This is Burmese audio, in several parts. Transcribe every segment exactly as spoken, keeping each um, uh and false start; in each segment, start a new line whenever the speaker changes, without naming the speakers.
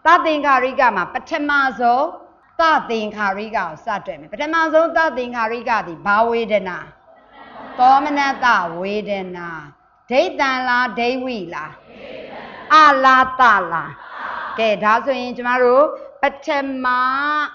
ta tình khả rí cả mà bắt thêm mà số ta tình khả rí cả sao trời mày bắt thêm mà số ta tình khả rí cả thì bao nhiêu đến à to mà nè ta nhiêu đến à thế ta là thế vị là a la ta là cái đó rồi chúng taรู้bắt thêm mà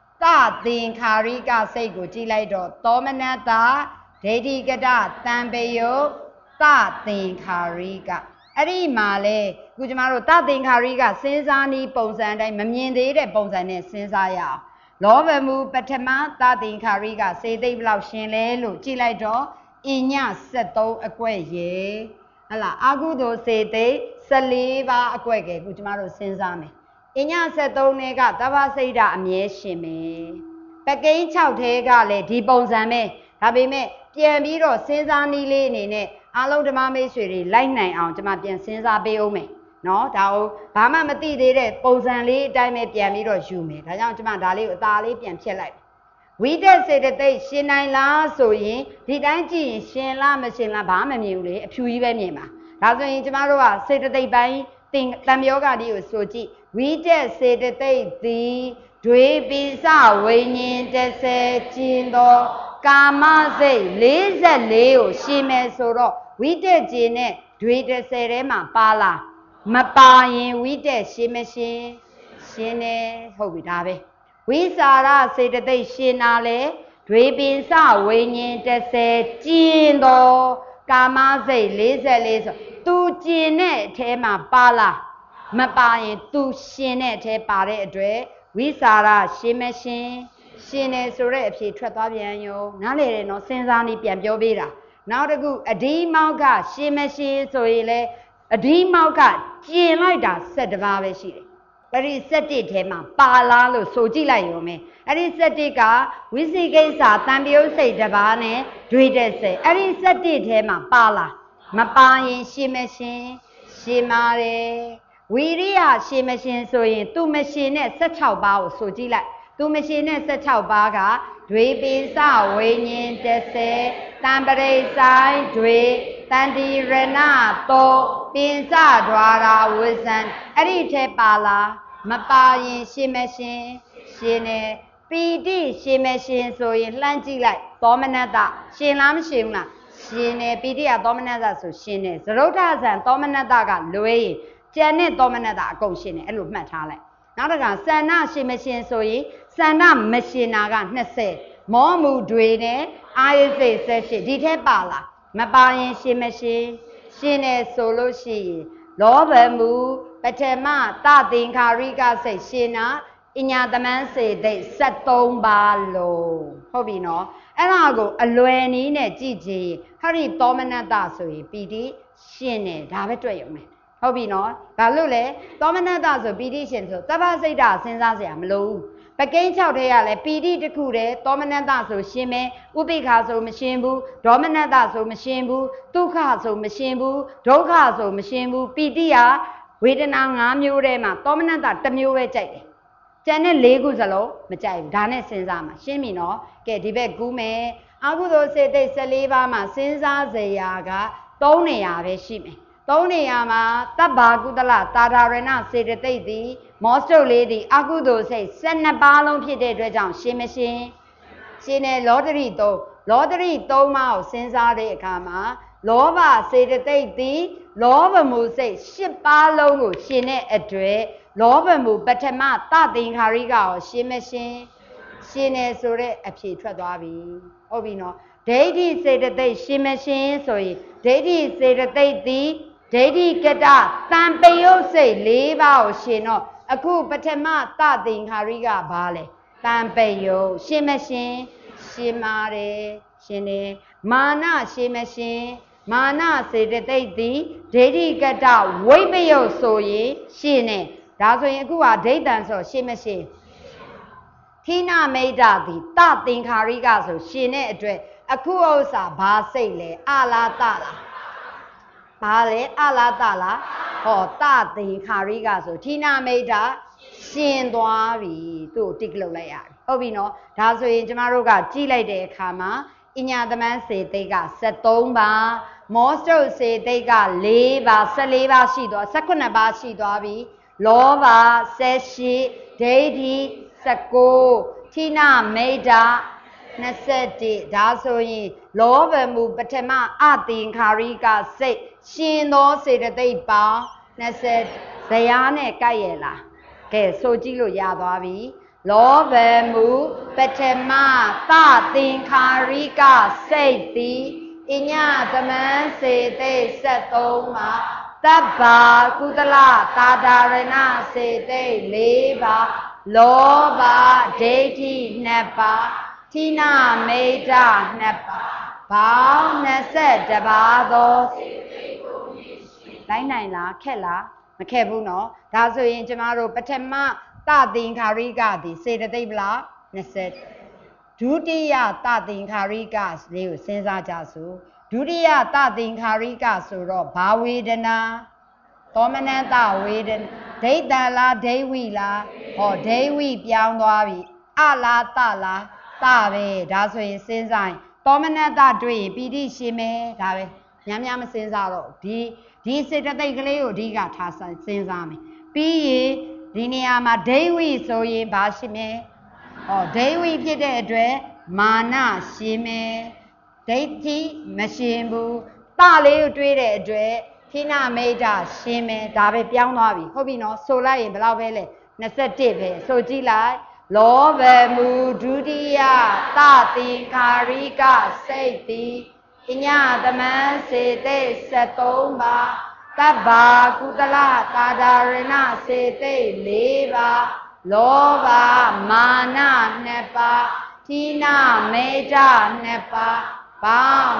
ta tình khả rí cả xây của chỉ lại đó to mà nè ta thế thì cái đó tam bây giờ ta tình khả rí cảအဲ့ဒီမှာလေခုကျမတို့တသင်္ခါရိကစဉ်းစားနည်းပုံစံတိုင်းမမြင်သေးတဲ့ပုံစံနဲ့စဉ်းစားရအောင်လောဘမူပထမတသင်္ခါရိကစေသိဘယ်လောက်ရှင်လဲလို့ကြည့်လိုက်တော့အညဆက်သုံးအကွက်ရေဟလာအာကုသိုလ်စေသိဆယ်လေးပါးအကွက်ကဲခုကျမတို့စဉ်းစားမယ်အညဆက်သုံးနဲ့ကသဗ္ဗစိတ်ဓာအမြဲရှင်မယ်ပကိန်း၆ထဲကလည်းဒီပုံစံပဲဒါပေမဲ့ပြန်ပြီးတော့စဉ်းစားနည်းလေးအနေနဲ့အားလုံးဓမ္မမိတ်ဆွေတွေလိုက်နိုင်အောင်ကျွန်မပြန်စဉ်းစားပေးအောင်မယ်နော်ဒါကိုဘာမှမသိသေးတဲ့ပုံစံလေးအတိုင်းပဲပြန်ပြီးတော့ယူမယ်ဒါကြောင့်ကျွန်မဒါလေးကိုအသာလေးပြန်ဖြတ်လိုက်ဝိတက်စေတသိက်ရှင်နိုင်လားဆိုရင်ဒီတိုင်းကြည့်ရင်ရှင်လားမရှင်လားဘာမှမမြင်ဘူးလေအဖြူကြီးပဲမြင်ပါဒါဆိုရင်ကျွန်မတို့ကစေတသိက်ပိုင်းသင်တံပြောဂါဒီကိုဆိုကြည့်ဝိတက်စေတသိက်သည်ဒွေပိစဝိညာဉ်တစ်ဆယ်ကျင်သောကာမစိတ်လေးဆယ်လေးကိုရှင်မယ်ဆိုတော့ဝိတက်ကျင်နဲ့ဒွေတစ်ဆယ်ထဲမှာပါလားမပါရင်ဝိတက်ရှင်မရှင်ရှင်နေဟုတ်ပြီဒါပဲဝိစာရစေတသိက်ရှင်နာလေဒွေပင်စဝိညာဉ်တစ်ဆယ်ကျင်သောကာမစိတ်လေးဆယ်လေးဆိုသူကျင်တဲ့အထဲမှာပါလားမပါရင်သူရှင်တဲ့အထဲပါတဲ့အတွက်ဝိစာရရှင်မရှင်ရှင်နေဆိုတဲ့အဖြေထွက်သွားပြန်ရောနားလေတယ်နော်စဉ်းစားနေပြန်ပြောပေးတာနောက်တစ်ခုအဒီမောက်ကရှင်မရှင်ဆိုရင်လေအဒီမောက်ကကျင်လိုက်တာ၁၁ပါးပဲရှိတယ်အဲ့ဒီ၁၁ထဲမှာပါလားလို့ဆိုကြည့်လိုက်ရောမယ်အဲ့ဒီ၁၁ကဝိသိကိစ္စတံပယုတ်စိတ်တစ်ပါးနဲ့ဒွေတဲ့စိတ်အဲ့ဒီ၁၁ထဲမှာပါလားမပါရင်ရှင်မရှင်ရှင်ပါတယ်ဝီရိယရှင်မရှင်ဆိုရင်သူမရှင်နဲ့၁၆ပါးကိုဆိုကြည့်လိုက်သူမရှင်နဲ့၁၆ပါးကဒွေပိစဝိညာဉ်တစ်ဆယ်တံပရိဆိုင်ဒွေတန်တိရဏတောပင်စဒွါရာဝိဇံအဲ့ဒီထဲပါလားမပါရင်ရှင်မရှင်ရှင်နေပီတိရှင်မရှင်ဆိုရင်လှမ်းကြည့်လိုက်သောမနတရှင်လားမရှင်ဘူးလားရှင်နေပီတိကသောမနတဆိုရှင်နေသရုဋ္ဌဇံသောမနတကလွဲရင်ကျန်တဲ့သောမနတအကုန်ရှင်နေအဲ့လိုမှတ်ထားလိုက်နောက်တစ်ခါစန္ဒရှင်မရှင်ဆိုရင်စန္ဒမရှင်နာက၂၀မောမှုတွေနဲ့အာယစိတ်၁၈ဒီထဲပါလားမပါရင်ရှင်မရှင်ရှင်နေဆိုလို့ရှိရင်လောဘမှုပထမတသင်္ခါရိကစိတ်ရှင်နာအညာသမန်းစေတိတ်၁၃ပါးလုံးဟုတ်ပြီနော်အဲ့ဒါကိုအလွယ်နည်းနဲ့ကြည့်ကြည့်ဟရိသောမနတဆိုရင်ပီတိရှင်နေဒါပဲတွေ့ရုံပဲဟုတ်ပြီနော်ဘာလို့လဲသောမနတဆိုပီတိရှင်ဆိုသဗ္ဗစိတ်ဓာစဉ်းစားစရာမလိုဘူးပကိန်း၆ထဲရလဲပီတိတစ်ခုတည်းသောမနတဆိုရှင်မယ်ဥပိ္ပခာဆိုမရှင်ဘူးဒေါမနတဆိုမရှင်ဘူးဒုက္ခဆိုမရှင်ဘူးဒုက္ခဆိုမရှင်ဘူးပီတိကဝေဒနာ၅မျိုးထဲမှာသောမနတတစ်မျိုးပဲကြိုက်တယ်ကျန်တဲ့၄ခုစလုံးမကြိုက်ဘူးဒါနဲ့စဉ်းစားမှာရှင်းပြီနော်ကဲဒီဘက်ကူးမယ်အကုသိုလ်စေတိတ်၁၄ပါးမှာစဉ်းစားစရာက၃နေရာပဲရှိမယ်သုံးနေရာမှာတဗ္ဗာကုသလတာဓာရဏစေတသိက်သည်မောစတုလေးသည်အကုသိုလ်စိတ်၁၂ပါးလုံးဖြစ်တဲ့အတွက်ကြောင့်ရှင်မရှင်ရှင်နဲ့လောတရိသုံးလောတရိသုံးပါးကိုစဉ်းစားတဲ့အခါမှာလောဘစေတသိက်သည်လောဘမှုစိတ်၈ပါးလုံးကိုရှင်တဲ့အတွက်လောဘမှုပထမတသင်္ခါရိကကိုရှင်မရှင်ရှင်နဲ့ဆိုတဲ့အဖြေထွက်သွားပြီဟုတ်ပြီနော်ဒိဋ္ဌိစေတသိက်ရှင်မရှင်ဆိုရင်ဒိဋ္ဌိစေတသိက်သည်ဒိဋ္ဌိကတတံပယုတ်စိတ်၄ပါးကိုရှင်တော့အခုပထမတသင်္ခါရိကဘာလဲတံပယုတ်ရှင်မရှင်ရှင်ပါတယ်ရှင်နေမာနရှင်မရှင်မာနစေတသိက်သည်ဒိဋ္ဌိကတဝိပယုတ်ဆိုရင်ရှင်နေဒါဆိုရင်အခုကဒိဋ္ဌံဆိုရှင်မရှင်ထိနာမိတ်တာသည်တသင်္ခါရိကဆိုရှင်တဲ့အတွက်အခုဥစ္စာဘာစိတ်လဲအလားတလားဘာလဲအလားတလားဟောတသင်္ခါရိကဆိုထိနာမိတ်တာရှင်သွားပြီသူ့ကိုတိကလုတ်လိုက်ရတယ်ဟုတ်ပြီနော်ဒါဆိုရင်ကျမတို့ကကြည့်လိုက်တဲ့အခါမှာအညာသမန်းစေတိတ်က၁၃ပါးမောစတုစေတိတ်က၄ပါး၁၄ပါးရှိသွား၁၈ပါးရှိသွားပြီလောဘဆက်ရှိဒိဋ္ဌိစကိုဌိနမိတ်တာနှစ်ဆက်တည်းဒါဆိုရင်လောဘမှုပထမအသင်္ခါရိကစိတ်ရှင်သောစေတသိက်ပေါင်းနှစ်ဆက်ဇယားနဲ့ကြိုက်ရလားကဲဆိုကြည့်လို့ရသွားပြီလောဘမှုပထမသသင်္ခါရိကစိတ်သည်အညသမန်းစေသိက်ဆက်သုံးပါတဗ္ဗာကုသလသာဒါရဏစေသိက်လေးပါလောဘဒိဋ္ဌိနှစ်ပါးဌိနမိတ်တာနှစ်ပါးဘောင်းနှစ်ဆက်တပါးသောလိုက်နိုင်လားခက်လားမခက်ဘူးနော်ဒါဆိုရင်ကျမတို့ပထမသသင်္ခါရိကသည်စေတသိက်ဗလားနှစ်ဆက်ဒုတိယသသင်္ခါရိကလေးကိုစဉ်းစားကြစို့ဒုတိယသသင်္ခါရိကဆိုတော့ဘာဝေဒနာသောမနတဝေဒနာဒိဋ္ဌလားဒိဋ္ဝိလားဟောဒိဋ္ဝိပြောင်းသွားပြီအလားတလားတပဲဒါဆိုရင်စဉ်းစားရင်သောမနတတွေ့ရင်ပီတိရှင်မယ်ဒါပဲများများမစဉ်းစားတော့ဒီဒီစေတသိက်ကလေးကိုအဓိကထားစဉ်းစားမယ်ပြီးရင်ဒီနေရာမှာဒိဋ္ဝိဆိုရင်ဘာရှိမယ်ဟောဒိဋ္ဝိဖြစ်တဲ့အတွက်မာနရှင်မယ်ဒိဋ္ဌိမရှင်ဘူးတလေးကိုတွေးတဲ့အတွက်ဌိနမိတ်တာရှင်မယ်ဒါပဲပြောင်းသွားပြီဟုတ်ပြီနော်ဆိုလိုက်ရင်ဘယ်လောက်ပဲလဲနှစ်ဆက်တစ်ပဲဆိုကြည့်လိုက်လောဘမှုဒုတိယသသင်္ခါရိကစိတ်သည်အညသမန်းစေသိက်ဆက်သုံးပါတဗ္ဗာကုသလသာဒါရဏစေသိက်လေးပါလောဘမာနနှစ်ပါးဌိနမိတ်တာနှစ်ပါးပေါင်း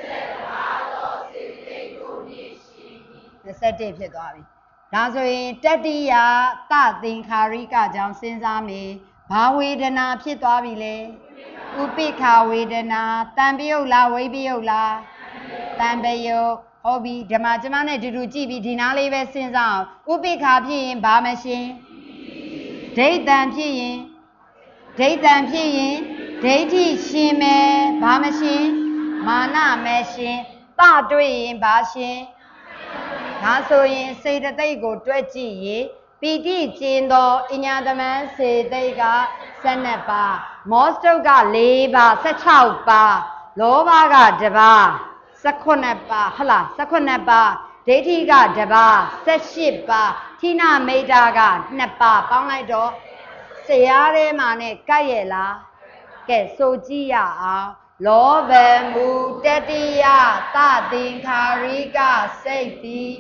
နှစ်ဆက်တစ်ဖြစ်သွားပြီဒါဆိုရင်တတိယသသင်္ခါရိကကြောင့်စဉ်းစားမယ်ဘာဝေဒနာဖြစ်သွားပြီလေဥပိ္ခာဝေဒနာတံပယုတ်လားဝိပယုတ်လားတံပယုတ်ဟုတ်ပြီဓမ္မကျမနဲ့တူတူကြည့်ပြီးဒီနားလေးပဲစဉ်းစားအောင်ဥပိ္ခာဖြစ်ရင်ဘာမရှင်ဒိဋ္ဌံဖြစ်ရင်ဒိဋ္ဌံဖြစ်ရင်ဒိဋ္ဌိရှင်မယ်ဘာမရှင်မာနမရှင်တတွေ့ရင်ဘာရှင်ဒါဆိုရင်စေတသိက်ကိုတွက်ကြည့်ရင်ပီတိကျင်သောအညာသမန်းစေသိက်ကဆယ်နှစ်ပါးမောစတုတ်ကလေးပါးဆယ်ခြောက်ပါးလောဘကတစ်ပါးဆယ်ခုနှစ်ပါးဟလားဆယ်ခုနှစ်ပါးဒိဋ္ဌိကတစ်ပါးဆယ်ရှစ်ပါးဌိနမိတ်တာကနှစ်ပါးပေါင်းလိုက်တော့ဆရာထဲမှာနဲ့ကြိုက်ရဲ့လားကဲဆိုကြည့်ရအောင်လောဘမှုတတိယသသင်္ခါရိကစိတ်သည်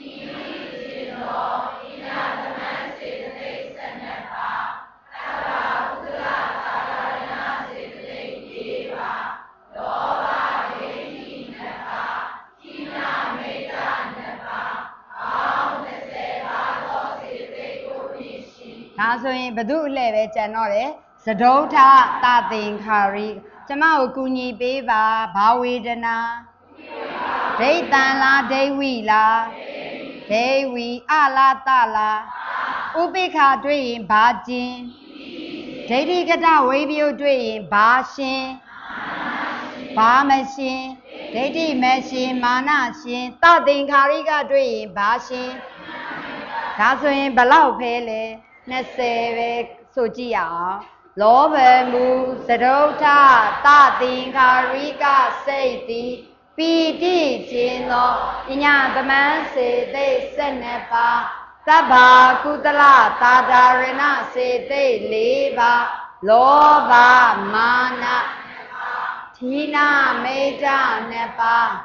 ဒါဆိုရင်ဘု து အလှဲ့ပဲကြံတော့တယ်သဒုဋ္ဌသသင်္ခါရိကျမကိုကူညီပေးပါဘာဝေဒနာဒိဋ္ဌံလားဒိဋ္ဝိလားဒိဋ္ဝိအလားတလားဥပိ္ခာတွေ့ရင်ဘာကျင်ဒိဋ္ဌိကတဝိပယုတ်တွေ့ရင်ဘာရှင်ဘာမရှင်ဒိဋ္ဌိမရှင်မာနရှင်သသင်္ခါရိကတွေ့ရင်ဘာရှင်ဒါဆိုရင်ဘလောက်ဖဲလဲနှစ်ဆယ်ပဲဆိုကြည့်ရအောင်လောဘမှုသဒုဋ္ဌသသင်္ခါရိကစိတ်သည်ပီတိကျင်သောပညာသမန်းစေသိက်ဆယ်နှစ်ပါးတဗ္ဗာကုသလသာဒါရဏစေသိက်လေးပါးလောဘမာနဌိနမိတ်တာနှစ်ပါး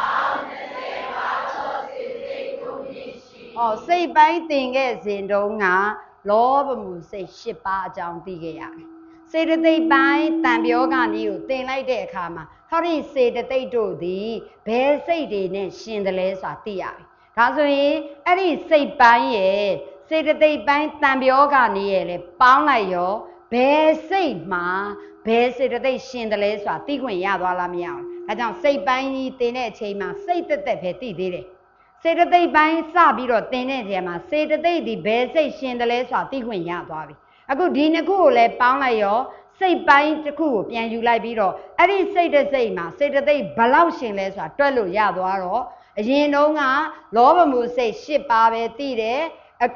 ဟောစိတ်ပိုင်းသင်ခဲ့စဉ်တုန်းကလောဘမှုစိတ်ရှစ်ပါးအကြောင်းသိခဲ့ရတယ်စေတသိက်ပိုင်းတန်ပြောကနည်းကိုသင်လိုက်တဲ့အခါမှာဟောဒီစေတသိက်တို့သည်ဘယ်စိတ်တွေနဲ့ရှင်တယ်လဲဆိုတာသိရပြီဒါဆိုရင်အဲ့ဒီစိတ်ပိုင်းရဲ့စေတသိက်ပိုင်းတန်ပြောကနည်းရဲ့လေပေါင်းလိုက်ရောဘယ်စိတ်မှာဘယ်စေတသိက်ရှင်တယ်လဲဆိုတာသိခွင့်ရသွားလားမရဘူးဒါကြောင့်စိတ်ပိုင်းကြီးသင်တဲ့အချိန်မှာစိတ်သက်သက်ပဲသိသေးတယ်စေတသိက်ပိုင်းစပြီးတော့သင်တဲ့နေရာမှာစေတသိက်ဒီဘယ်စိတ်ရှင်တယ်လဲဆိုတာသိခွင့်ရသွားပြီအခုဒီနှစ်ခုကိုလည်းပေါင်းလိုက်ရောစိတ်ပိုင်းတစ်ခုကိုပြန်ယူလိုက်ပြီးတော့အဲ့ဒီစိတ်တစ်စိတ်မှာစေတသိက်ဘလောက်ရှင်လဲဆိုတာတွက်လို့ရသွားတော့အရင်တုန်းကလောဘမှုစိတ်ရှစ်ပါးပဲသိတယ်အခု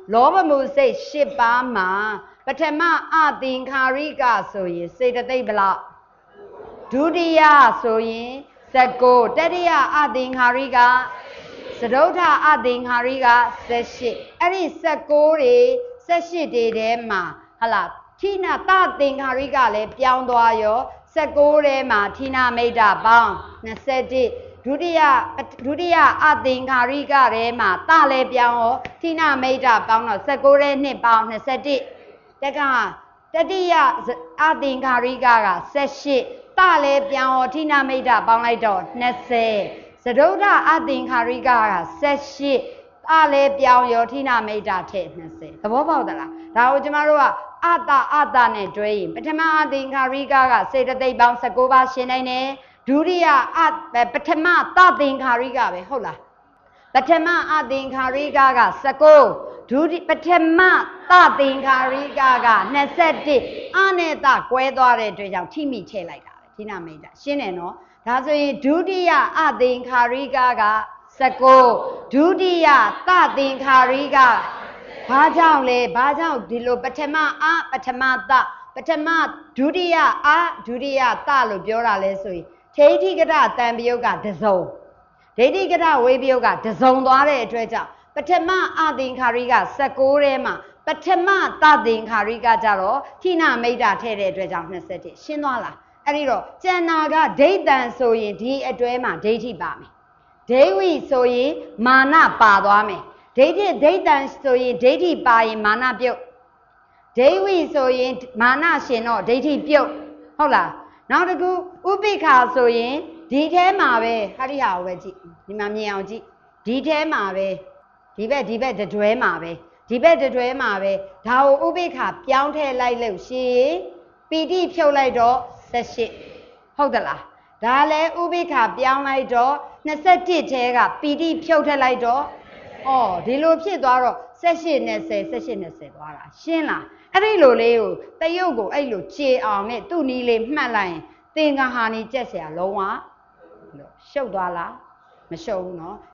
လောဘမှုစိတ်ရှစ်ပါးမှာပထမအသင်္ခါရိကဆိုရင်စေတသိက်ဘလောက်ဒုတိယဆိုရင်စကုတတိယအသင်္ခါရိကစတုထအသင်္ခါရိကဆက်ရှိအဲ့ဒီစကုတွေဆက်ရှိတွေထဲမှာဟလာဌိနတသင်္ခါရိကလည်းပြောင်းသွားရောစကုထဲမှာဌိနမိတ်တာပေါင်းနှစ်ဆယ့်တစ်ဒုတိယဒုတိယအသင်္ခါရိကထဲမှာတလည်းပြောင်းရောဌိနမိတ်တာပေါင်းတော့စကုထဲနှစ်ပေါင်းနှစ်ဆယ့်တစ်တကတတိယအသင်္ခါရိကကဆက်ရှိတလည်းပြောင်းရောဌိနမိတ်တာပေါင်းလိုက်တော့နှစ်ဆယ်စတုထအသင်္ခါရိကကဆက်ရှိတလည်းပြောင်းရောဌိနမိတ်တာထည့်နှစ်ဆယ်သဘောပေါက်သလားဒါကိုကျမတို့ကအတ္တအတ္တနဲ့တွဲရင်ပထမအသင်္ခါရိကကစေတသိက်ပေါင်း၁၉ပါးရှင်းနိုင်တယ်ဒုတိယအပထမသသင်္ခါရိကပဲဟုတ်လားပထမအသင်္ခါရိကက၁၉ဒုတိပထမသသင်္ခါရိကကနှစ်ဆယ့်တစ်အနဲ့တကွဲသွားတဲ့အတွက်ကြောင့်ထိမိထည့်လိုက်တာပဲဌိနမိတ်တာရှင်းတယ်နော်ဒါဆိုရင်ဒုတိယအသင်္ခါရိကက၁၉ဒုတိယသသင်္ခါရိကဘာကြောင့်လဲဘာကြောင့်ဒီလိုပထမအပထမသပထမဒုတိယအဒုတိယသလို့ပြောတာလဲဆိုရင်ဒိဋ္ဌိကတတံပယုတ်ကတစုံဒိဋ္ဌိကတဝေပယုတ်ကတစုံသွားတဲ့အတွက်ကြောင့်ပထမအသင်္ခါရိက၁၉ထဲမှာပထမသသင်္ခါရိကကြတော့ဌိနမိတ်တာထည့်တဲ့အတွက်ကြောင့်နှစ်ဆယ့်တစ်ရှင်းသွားလားအဲ့ဒီတော့ကျန်နာကဒိဋ္ဌံဆိုရင်ဒီအတွဲမှာဒိဋ္ဌိပါမယ်ဒိဋ္ဌိဆိုရင်မာနပါသွားမယ်ဒိဋ္ဌိဒိဋ္ဌံဆိုရင်ဒိဋ္ဌိပါရင်မာနပြုတ်ဒိဋ္ဌိဆိုရင်မာနရှင်တော့ဒိဋ္ဌိပြုတ်ဟုတ်လားနောက်တစ်ခုဥပိ္ပခာဆိုရင်ဒီထဲမှာပဲဟာရိဟာကိုပဲကြည့်ဒီမှာမြင်အောင်ကြည့်ဒီထဲမှာပဲဒီဘက်ဒီဘက်တွဲမှာပဲဒီဘက်တွဲမှာပဲဒါကိုဥပိ္ပခာပြောင်းထည့်လိုက်လို့ရှိရင်ပီတိဖြုတ်လိုက်တော့ဆက်ရှိဟုတ်သလားဒါလည်းဥပိ္ပခာပြောင်းလိုက်တော့နှစ်ဆယ့်တစ်ထဲကပီတိဖြုတ်ထည့်လိုက်တော့အော်ဒီလိုဖြစ်သွားတော့ဆက်ရှိနဲ့ဆယ်ဆက်ရှိနဲ့ဆယ်သွားတာရှင်းလားအဲ့ဒီလိုလေးကိုတရုပ်ကိုအဲ့လိုခြေအောင်နဲ့သူ့နီးလေးမှတ်လိုက်ရင်သင်္ကဟာနီကြက်เสียလုံးဝရှုပ်သွားလားမရှုပ်ဘူးเนาะ